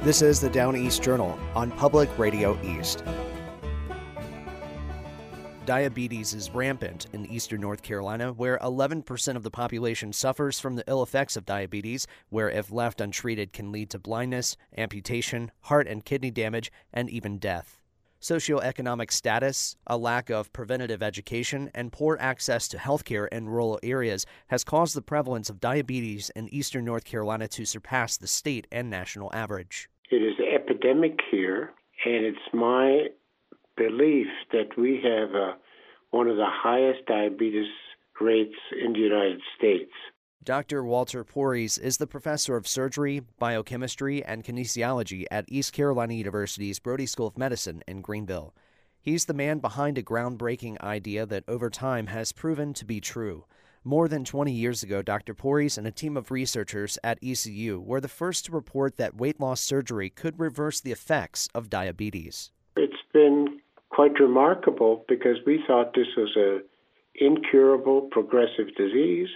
This is the Down East Journal on Public Radio East. Diabetes is rampant in eastern North Carolina, where 11% of the population suffers from the ill effects of diabetes, where if left untreated can lead to blindness, amputation, heart and kidney damage, and even death. Socioeconomic status, a lack of preventative education, and poor access to health care in rural areas has caused the prevalence of diabetes in eastern North Carolina to surpass the state and national average. It is epidemic here, and it's my belief that we have one of the highest diabetes rates in the United States. Dr. Walter Porres is the professor of surgery, biochemistry, and kinesiology at East Carolina University's Brody School of Medicine in Greenville. He's the man behind a groundbreaking idea that over time has proven to be true. More than 20 years ago, Dr. Porres and a team of researchers at ECU were the first to report that weight loss surgery could reverse the effects of diabetes. It's been quite remarkable because we thought this was an incurable progressive disease,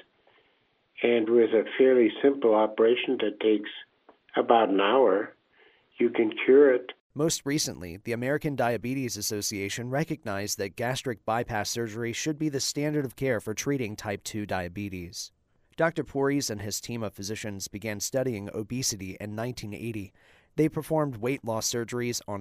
and with a fairly simple operation that takes about an hour, you can cure it. Most recently, the American Diabetes Association recognized that gastric bypass surgery should be the standard of care for treating type 2 diabetes. Dr. Porres and his team of physicians began studying obesity in 1980. They performed weight loss surgeries on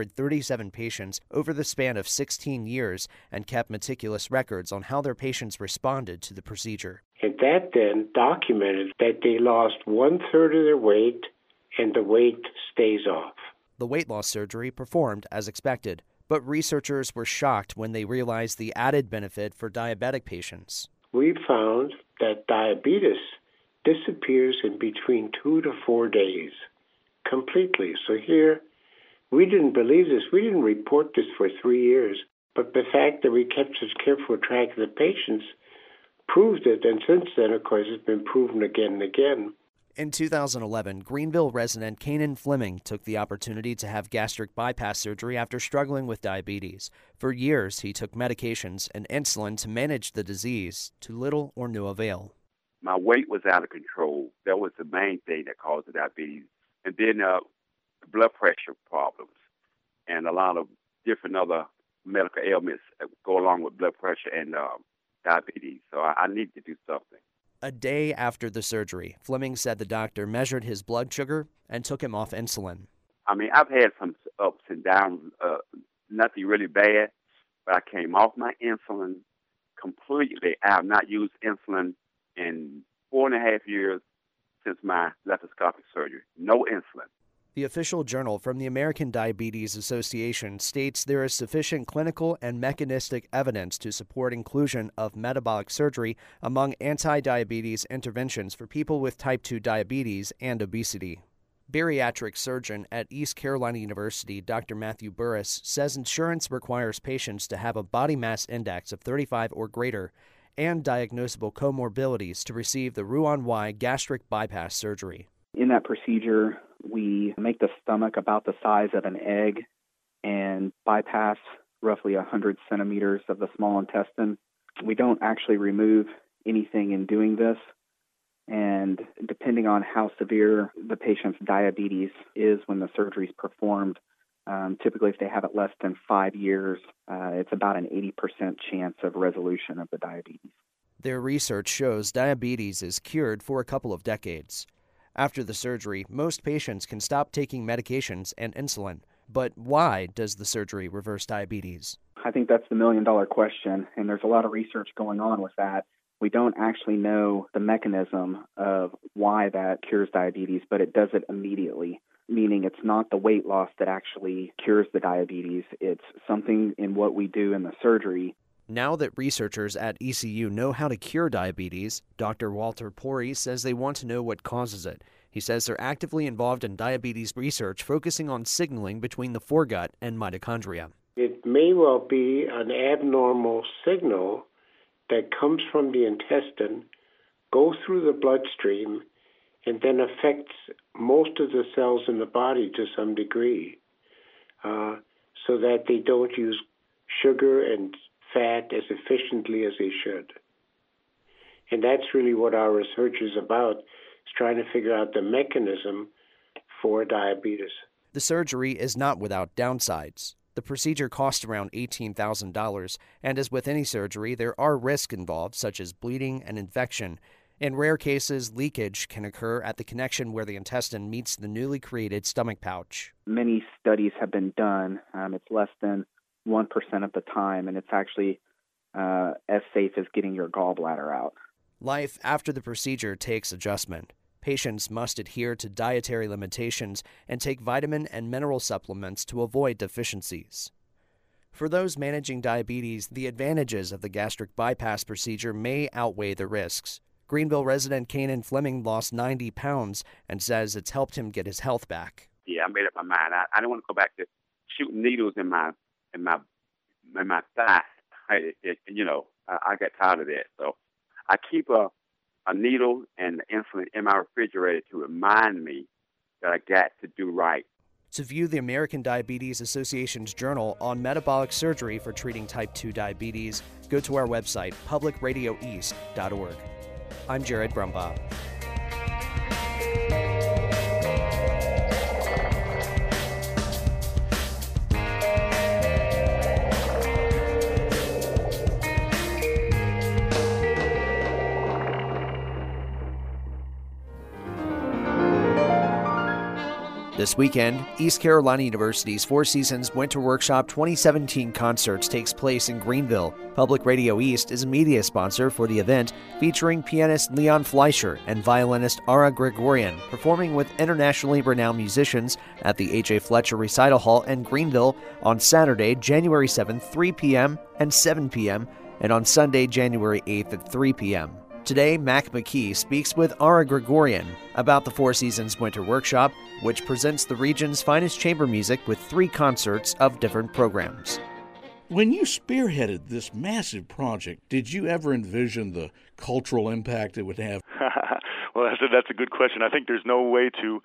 837 patients over the span of 16 years and kept meticulous records on how their patients responded to the procedure. And that then documented that they lost 1/3 of their weight and the weight stays off. The weight loss surgery performed as expected, but researchers were shocked when they realized the added benefit for diabetic patients. We found that diabetes disappears in between 2 to 4 days completely. So here, we didn't believe this. We didn't report this for 3 years, but the fact that we kept such careful track of the patients proved it, and since then, of course, it's been proven again and again. In 2011, Greenville resident Kanan Fleming took the opportunity to have gastric bypass surgery after struggling with diabetes. For years, he took medications and insulin to manage the disease, to little or no avail. My weight was out of control. That was the main thing that caused the diabetes. And then blood pressure problems and a lot of different other medical ailments that go along with blood pressure and diabetes. So I need to do something. A day after the surgery, Fleming said the doctor measured his blood sugar and took him off insulin. I mean, I've had some ups and downs, nothing really bad, but I came off my insulin completely. I have not used insulin in 4.5 years since my laparoscopic surgery. No insulin. The official journal from the American Diabetes Association states there is sufficient clinical and mechanistic evidence to support inclusion of metabolic surgery among anti-diabetes interventions for people with type 2 diabetes and obesity. Bariatric surgeon at East Carolina University, Dr. Matthew Burris, says insurance requires patients to have a body mass index of 35 or greater and diagnosable comorbidities to receive the Roux-en-Y gastric bypass surgery. In that procedure, we make the stomach about the size of an egg and bypass roughly 100 centimeters of the small intestine. We don't actually remove anything in doing this, and depending on how severe the patient's diabetes is when the surgery is performed, typically if they have it less than 5 years, it's about an 80% chance of resolution of the diabetes. Their research shows diabetes is cured for a couple of decades. After the surgery, most patients can stop taking medications and insulin. But why does the surgery reverse diabetes? I think that's the million-dollar question, and there's a lot of research going on with that. We don't actually know the mechanism of why that cures diabetes, but it does it immediately, meaning it's not the weight loss that actually cures the diabetes. It's something in what we do in the surgery. Now that researchers at ECU know how to cure diabetes, Dr. Walter Porres says they want to know what causes it. He says they're actively involved in diabetes research focusing on signaling between the foregut and mitochondria. It may well be an abnormal signal that comes from the intestine, goes through the bloodstream, and then affects most of the cells in the body to some degree, so that they don't use sugar and fat as efficiently as they should. And that's really what our research is about, is trying to figure out the mechanism for diabetes. The surgery is not without downsides. The procedure costs around $18,000, and as with any surgery, there are risks involved, such as bleeding and infection. In rare cases, leakage can occur at the connection where the intestine meets the newly created stomach pouch. Many studies have been done. It's less than 1% of the time, and it's actually as safe as getting your gallbladder out. Life after the procedure takes adjustment. Patients must adhere to dietary limitations and take vitamin and mineral supplements to avoid deficiencies. For those managing diabetes, the advantages of the gastric bypass procedure may outweigh the risks. Greenville resident Kanan Fleming lost 90 pounds and says it's helped him get his health back. Yeah, I made up my mind. I don't want to go back to shooting needles in my thigh. I got tired of that. So I keep a needle and insulin in my refrigerator to remind me that I got to do right. To view the American Diabetes Association's journal on metabolic surgery for treating type 2 diabetes, go to our website, publicradioeast.org. I'm Jared Brumbaugh. This weekend, East Carolina University's Four Seasons Winter Workshop 2017 Concerts takes place in Greenville. Public Radio East is a media sponsor for the event, featuring pianist Leon Fleischer and violinist Ara Gregorian, performing with internationally renowned musicians at the A.J. Fletcher Recital Hall in Greenville on Saturday, January 7th, 3 p.m. and 7 p.m., and on Sunday, January 8th at 3 p.m. Today, Mac McKee speaks with Ara Gregorian about the Four Seasons Winter Workshop, which presents the region's finest chamber music with 3 concerts of different programs. When you spearheaded this massive project, did you ever envision the cultural impact it would have? Well, that's a good question. I think there's no way to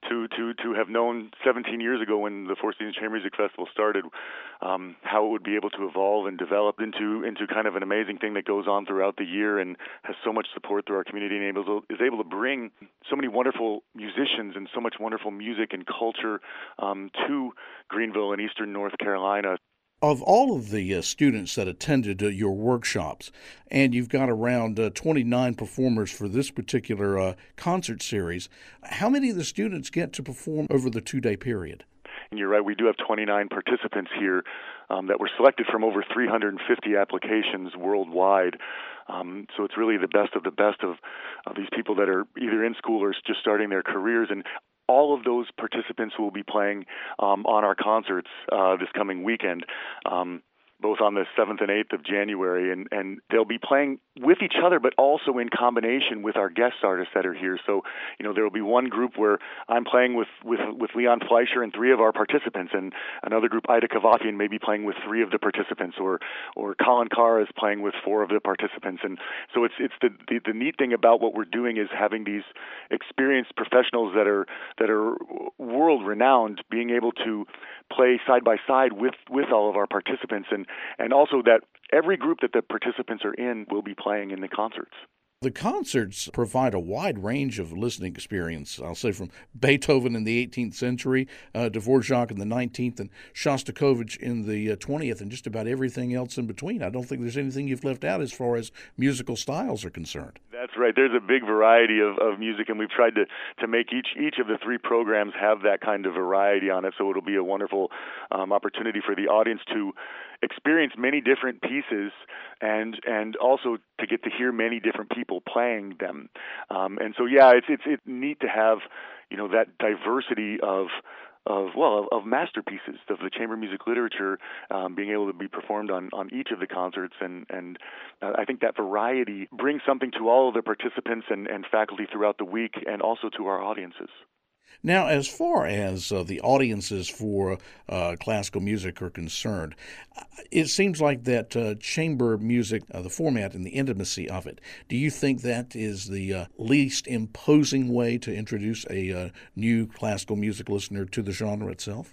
have known 17 years ago when the Four Seasons Chamber Music Festival started how it would be able to evolve and develop into kind of an amazing thing that goes on throughout the year and has so much support through our community and is able to bring so many wonderful musicians and so much wonderful music and culture to Greenville and Eastern North Carolina. Of all of the students that attended your workshops, and you've got around 29 performers for this particular concert series, how many of the students get to perform over the 2-day period? And you're right, we do have 29 participants here that were selected from over 350 applications worldwide. So it's really the best of these people that are either in school or just starting their careers. And all of those participants will be playing on our concerts this coming weekend, both on the 7th and 8th of January. And they'll be playing with each other, but also in combination with our guest artists that are here. So, there will be one group where I'm playing with Leon Fleischer and 3 of our participants, and another group, Ida Kavafian, may be playing with 3 of the participants, or Colin Carr is playing with 4 of the participants. And so it's the neat thing about what we're doing is having these experienced professionals that are world renowned being able to play side by side with all of our participants, and also that every group that the participants are in will be playing in the concerts. The concerts provide a wide range of listening experience, I'll say from Beethoven in the 18th century, Dvorak in the 19th, and Shostakovich in the 20th, and just about everything else in between. I don't think there's anything you've left out as far as musical styles are concerned. That's right. There's a big variety of music, and we've tried to make each of the 3 programs have that kind of variety on it, so it'll be a wonderful opportunity for the audience to experience many different pieces and also to get to hear many different people playing them. And so, yeah, it's neat to have, that diversity of masterpieces of the chamber music literature being able to be performed on each of the concerts. And I think that variety brings something to all of the participants and faculty throughout the week, and also to our audiences. Now, as far as the audiences for classical music are concerned, it seems like that chamber music, the format and the intimacy of it, do you think that is the least imposing way to introduce a new classical music listener to the genre itself?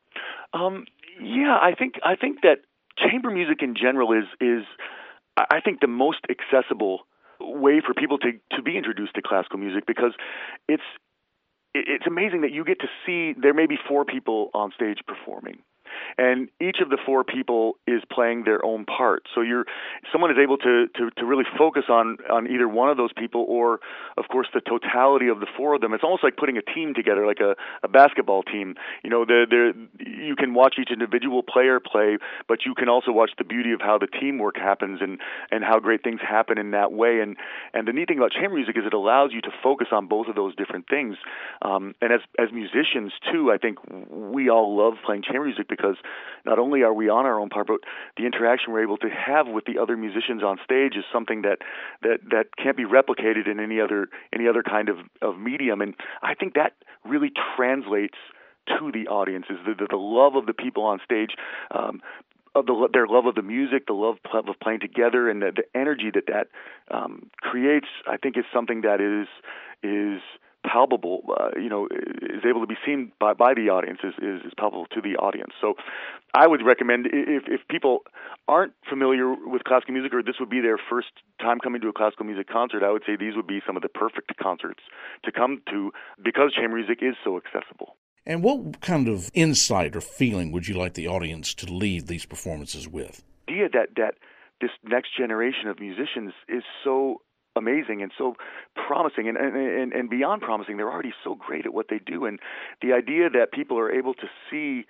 Yeah, I think that chamber music in general is I think the most accessible way for people to be introduced to classical music, because it's amazing that you get to see there may be 4 people on stage performing. And each of the 4 people is playing their own part. So someone is able to really focus on either one of those people or, of course, the totality of the 4 of them. It's almost like putting a team together, like a basketball team. You know, you can watch each individual player play, but you can also watch the beauty of how the teamwork happens and how great things happen in that way. And the neat thing about chamber music is it allows you to focus on both of those different things. And as musicians, too, I think we all love playing chamber music because not only are we on our own part, but the interaction we're able to have with the other musicians on stage is something that can't be replicated in any other kind of medium. And I think that really translates to the audience, is the love of the people on stage, their love of the music, the love of playing together, and the energy that creates. I think is something that is palpable, is able to be seen by the audience, is palpable to the audience. So I would recommend, if people aren't familiar with classical music, or this would be their first time coming to a classical music concert, I would say these would be some of the perfect concerts to come to because chamber music is so accessible. And what kind of insight or feeling would you like the audience to leave these performances with? The idea that this next generation of musicians is so amazing and so promising, and beyond promising, they're already so great at what they do. And the idea that people are able to see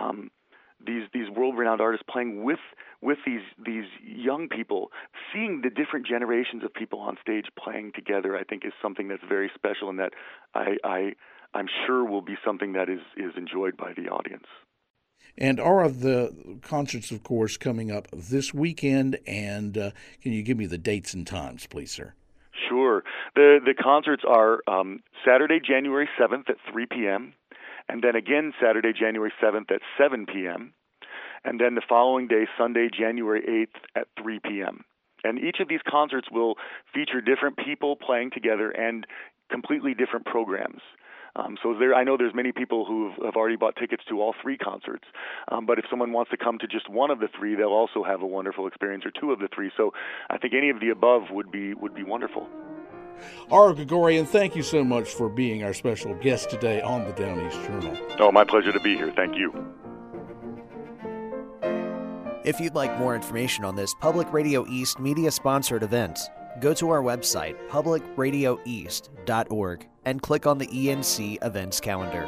these world-renowned artists playing with these young people, seeing the different generations of people on stage playing together, I think is something that's very special, and that I'm sure will be something that is enjoyed by the audience. And are the concerts, of course, coming up this weekend? And can you give me the dates and times, please, sir? Sure. The concerts are Saturday, January 7th at 3 p.m., and then again Saturday, January 7th at 7 p.m., and then the following day, Sunday, January 8th at 3 p.m. And each of these concerts will feature different people playing together and completely different programs. I know there's many people who have already bought tickets to all 3 concerts, but if someone wants to come to just one of the 3, they'll also have a wonderful experience, or 2 of the 3. So I think any of the above would be wonderful. Art Grigorian, thank you so much for being our special guest today on the Down East Journal. Oh, my pleasure to be here. Thank you. If you'd like more information on this Public Radio East media-sponsored event, go to our website, publicradioeast.org, and click on the ENC events calendar.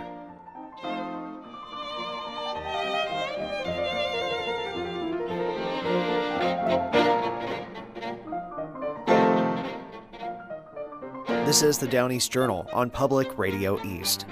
This is the Down East Journal on Public Radio East.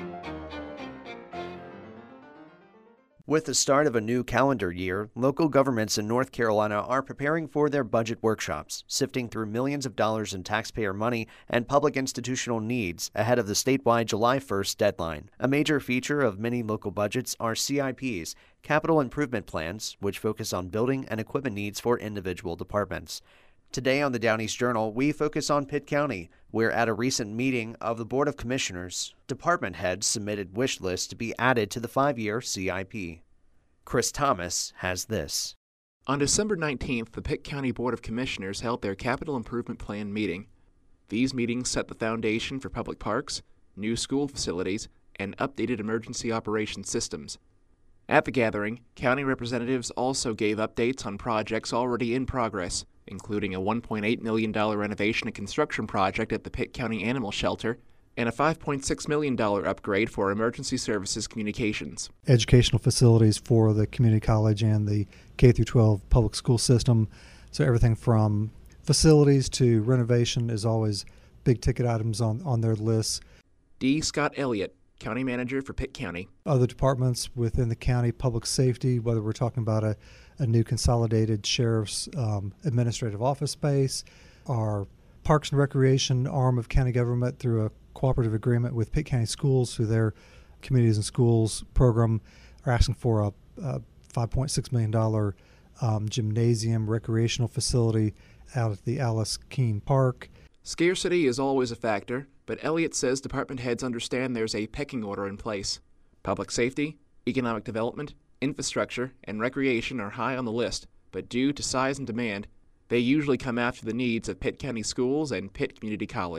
With the start of a new calendar year, local governments in North Carolina are preparing for their budget workshops, sifting through millions of dollars in taxpayer money and public institutional needs ahead of the statewide July 1st deadline. A major feature of many local budgets are CIPs, capital improvement plans, which focus on building and equipment needs for individual departments. Today on the Down East Journal, we focus on Pitt County, where at a recent meeting of the Board of Commissioners, department heads submitted wish lists to be added to the 5-year CIP. Chris Thomas has this. On December 19th, the Pitt County Board of Commissioners held their Capital Improvement Plan meeting. These meetings set the foundation for public parks, new school facilities, and updated emergency operations systems. At the gathering, county representatives also gave updates on projects already in progress, including a $1.8 million renovation and construction project at the Pitt County Animal Shelter and a $5.6 million upgrade for emergency services communications. Educational facilities for the community college and the K-12 public school system. So everything from facilities to renovation is always big ticket items on their lists. D. Scott Elliott, County Manager for Pitt County. Other departments within the county, public safety, whether we're talking about a new consolidated sheriff's administrative office space, our Parks and Recreation arm of county government through a cooperative agreement with Pitt County Schools through their Communities and Schools program are asking for a $5.6 million gymnasium recreational facility out at the Alice Keene Park. Scarcity is always a factor, but Elliott says department heads understand there's a pecking order in place. Public safety, economic development, infrastructure, and recreation are high on the list, but due to size and demand, they usually come after the needs of Pitt County Schools and Pitt Community College.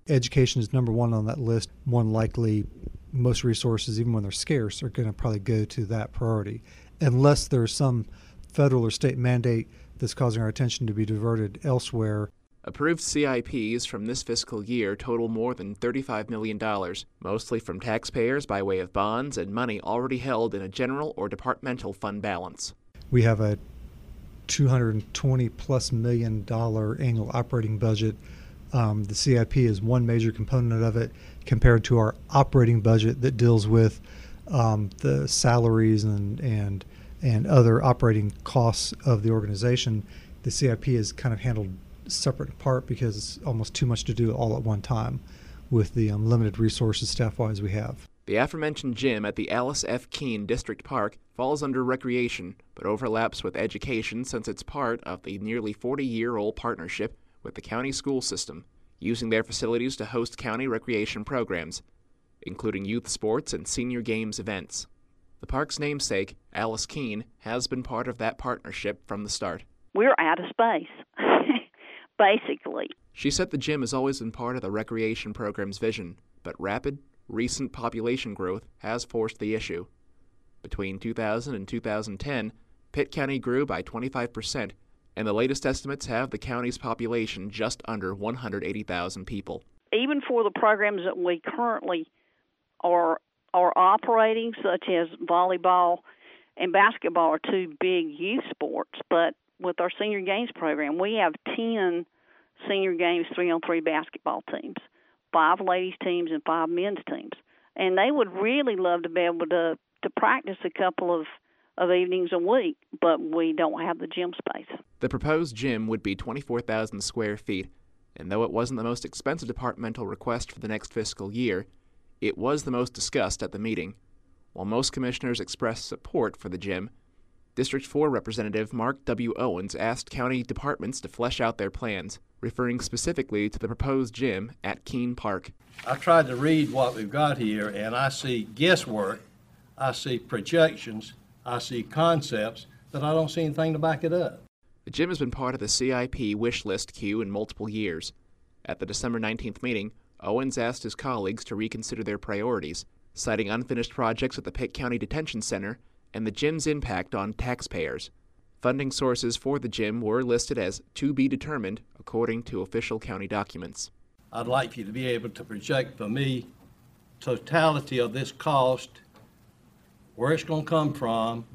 Education is number one on that list. More than likely, most resources, even when they're scarce, are going to probably go to that priority, unless there's some federal or state mandate that's causing our attention to be diverted elsewhere. Approved CIPs from this fiscal year total more than $35 million, mostly from taxpayers by way of bonds and money already held in a general or departmental fund balance. We have a $220+ million annual operating budget. The CIP is one major component of it compared to our operating budget that deals with the salaries and other operating costs of the organization. The CIP is kind of handled separate apart because it's almost too much to do all at one time with the limited resources staff-wise we have. The aforementioned gym at the Alice F. Keene District Park falls under recreation, but overlaps with education since it's part of the nearly 40-year-old partnership with the county school system, using their facilities to host county recreation programs, including youth sports and senior games events. The park's namesake, Alice Keene, has been part of that partnership from the start. We're out of space, basically. She said the gym has always been part of the recreation program's vision, but rapid, recent population growth has forced the issue. Between 2000 and 2010, Pitt County grew by 25%, and the latest estimates have the county's population just under 180,000 people. Even for the programs that we currently are operating, such as volleyball and basketball are two big youth sports, but with our senior games program, we have 10 senior games 3-on-3 basketball teams, 5 ladies teams and 5 men's teams. And they would really love to be able to practice a couple of evenings a week, but we don't have the gym space. The proposed gym would be 24,000 square feet, and though it wasn't the most expensive departmental request for the next fiscal year, it was the most discussed at the meeting. While most commissioners expressed support for the gym, District 4 Representative Mark W. Owens asked county departments to flesh out their plans, referring specifically to the proposed gym at Keene Park. I tried to read what we've got here, and I see guesswork, I see projections, I see concepts, but I don't see anything to back it up. The gym has been part of the CIP wish list queue in multiple years. At the December 19th meeting, Owens asked his colleagues to reconsider their priorities, citing unfinished projects at the Pitt County Detention Center and the gym's impact on taxpayers. Funding sources for the gym were listed as to be determined according to official county documents. I'd like you to be able to project for me totality of this cost, where it's going to come from,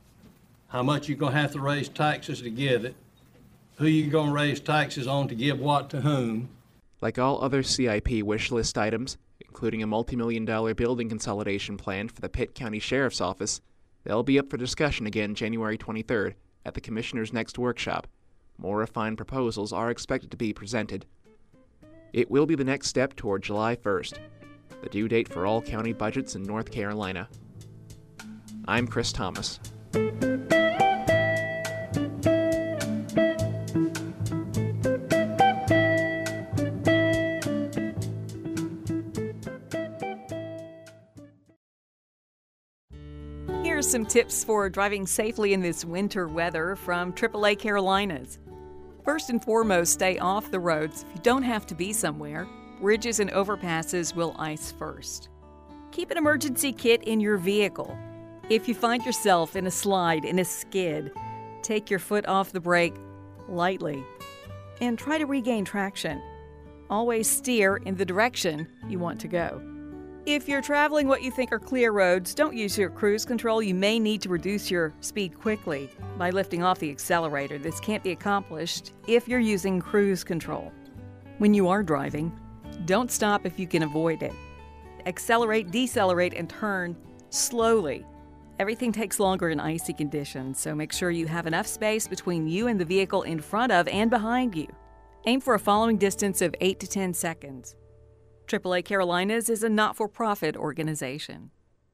how much you're going to have to raise taxes to get it, who you're going to raise taxes on to give what to whom. Like all other CIP wish list items, including a multi-million-dollar building consolidation plan for the Pitt County Sheriff's Office, they'll be up for discussion again January 23rd at the Commissioner's next workshop. More refined proposals are expected to be presented. It will be the next step toward July 1st, the due date for all county budgets in North Carolina. I'm Chris Thomas. Here are some tips for driving safely in this winter weather from AAA Carolinas. First and foremost, stay off the roads if you don't have to be somewhere. Bridges and overpasses will ice first. Keep an emergency kit in your vehicle. If you find yourself in a slide, in a skid, take your foot off the brake lightly and try to regain traction. Always steer in the direction you want to go. If you're traveling what you think are clear roads, don't use your cruise control. You may need to reduce your speed quickly by lifting off the accelerator. This can't be accomplished if you're using cruise control. When you are driving, don't stop if you can avoid it. Accelerate, decelerate, and turn slowly. Everything takes longer in icy conditions, so make sure you have enough space between you and the vehicle in front of and behind you. Aim for a following distance of 8 to 10 seconds. AAA Carolinas is a not-for-profit organization.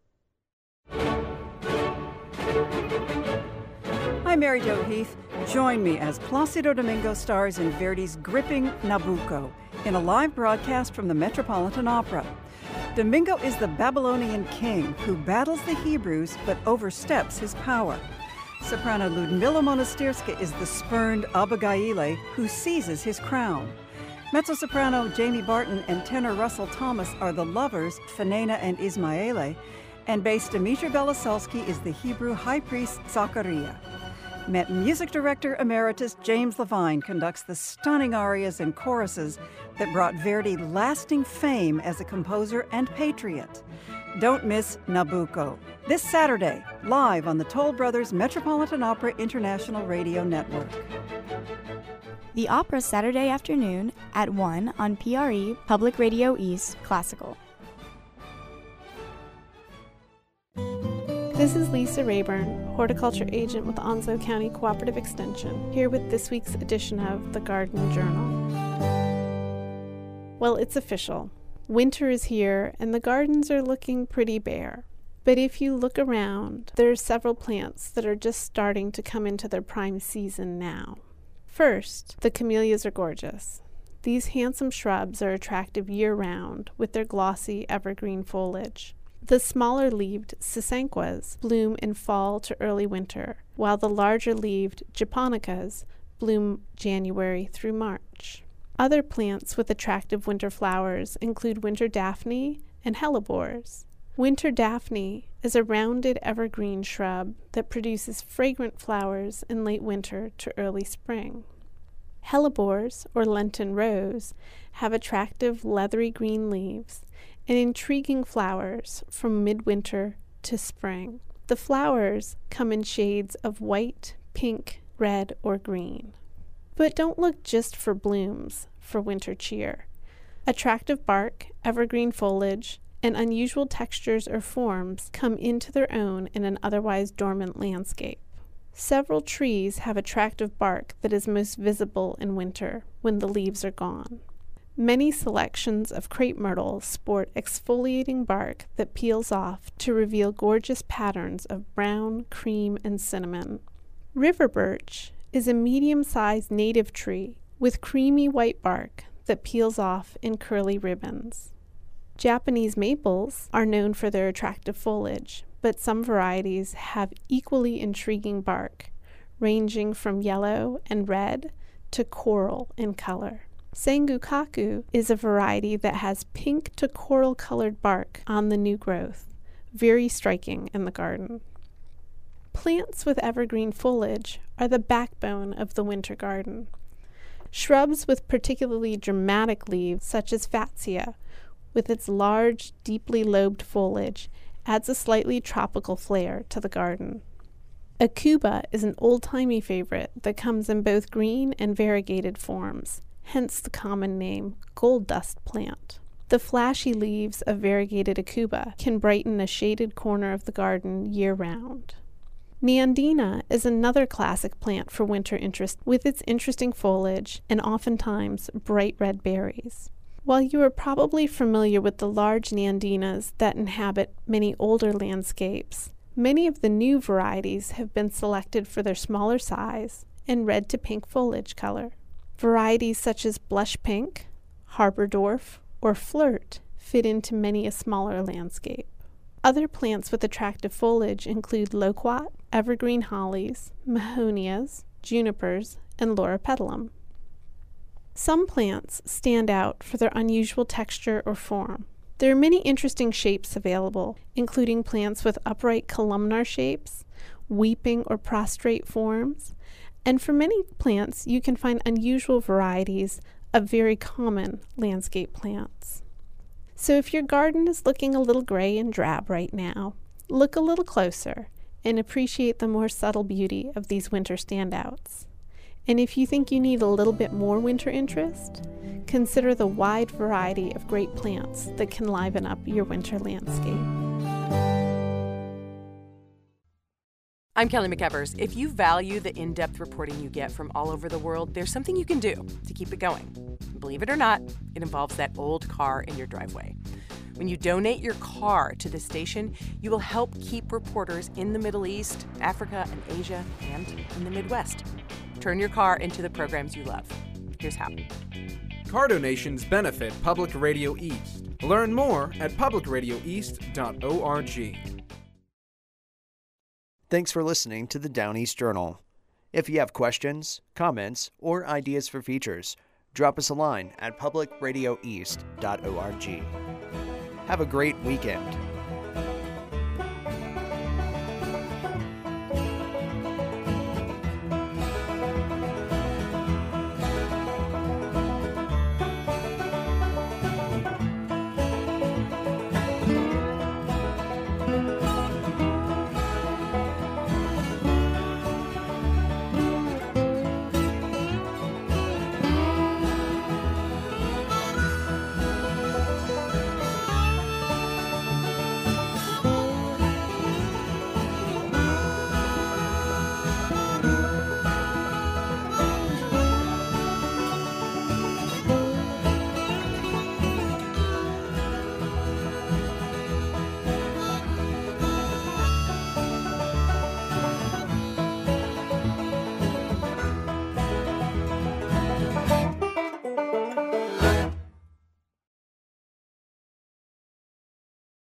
I'm Mary Jo Heath. Join me as Placido Domingo stars in Verdi's gripping Nabucco in a live broadcast from the Metropolitan Opera. Domingo is the Babylonian king who battles the Hebrews but oversteps his power. Soprano Ludmila Monastyrska is the spurned Abigail who seizes his crown. Mezzo-soprano Jamie Barton and tenor Russell Thomas are the lovers, Fanena and Ismaele, and bass Dmitry Beloselski is the Hebrew high priest Zachariah. Met music director emeritus James Levine conducts the stunning arias and choruses that brought Verdi lasting fame as a composer and patriot. Don't miss Nabucco, this Saturday, live on the Toll Brothers Metropolitan Opera International Radio Network. The opera Saturday afternoon at 1 on PRE, Public Radio East, Classical. This is Lisa Rayburn, horticulture agent with Onslow County Cooperative Extension, here with this week's edition of the Garden Journal. Well, it's official. Winter is here and the gardens are looking pretty bare. But if you look around, there are several plants that are just starting to come into their prime season now. First, the camellias are gorgeous. These handsome shrubs are attractive year-round with their glossy evergreen foliage. The smaller-leaved sasanquas bloom in fall to early winter, while the larger-leaved japonicas bloom January through March. Other plants with attractive winter flowers include winter daphne and hellebores. Winter daphne is a rounded evergreen shrub that produces fragrant flowers in late winter to early spring. Hellebores, or Lenten rose, have attractive leathery green leaves and intriguing flowers from midwinter to spring. The flowers come in shades of white, pink, red, or green. But don't look just for blooms for winter cheer. Attractive bark, evergreen foliage, and unusual textures or forms come into their own in an otherwise dormant landscape. Several trees have attractive bark that is most visible in winter when the leaves are gone. Many selections of crepe myrtle sport exfoliating bark that peels off to reveal gorgeous patterns of brown, cream, and cinnamon. River birch is a medium-sized native tree with creamy white bark that peels off in curly ribbons. Japanese maples are known for their attractive foliage, but some varieties have equally intriguing bark, ranging from yellow and red to coral in color. Sengukaku is a variety that has pink to coral-colored bark on the new growth, very striking in the garden. Plants with evergreen foliage are the backbone of the winter garden. Shrubs with particularly dramatic leaves, such as Fatsia, with its large, deeply lobed foliage, adds a slightly tropical flair to the garden. Akuba is an old-timey favorite that comes in both green and variegated forms, hence the common name gold dust plant. The flashy leaves of variegated Akuba can brighten a shaded corner of the garden year-round. Neandina is another classic plant for winter interest with its interesting foliage and oftentimes bright red berries. While you are probably familiar with the large Neandinas that inhabit many older landscapes, many of the new varieties have been selected for their smaller size and red to pink foliage color. Varieties such as blush pink, Harbordorf, or flirt fit into many a smaller landscape. Other plants with attractive foliage include loquat, evergreen hollies, mahonias, junipers, and loropetalum. Some plants stand out for their unusual texture or form. There are many interesting shapes available, including plants with upright columnar shapes, weeping or prostrate forms, and for many plants you can find unusual varieties of very common landscape plants. So if your garden is looking a little gray and drab right now, look a little closer and appreciate the more subtle beauty of these winter standouts. And if you think you need a little bit more winter interest, consider the wide variety of great plants that can liven up your winter landscape. I'm Kelly McEvers. If you value the in-depth reporting you get from all over the world, there's something you can do to keep it going. Believe it or not, it involves that old car in your driveway. When you donate your car to this station, you will help keep reporters in the Middle East, Africa, and Asia, and in the Midwest. Turn your car into the programs you love. Here's how. Car donations benefit Public Radio East. Learn more at publicradioeast.org. Thanks for listening to the Down East Journal. If you have questions, comments, or ideas for features, drop us a line at publicradioeast.org. Have a great weekend.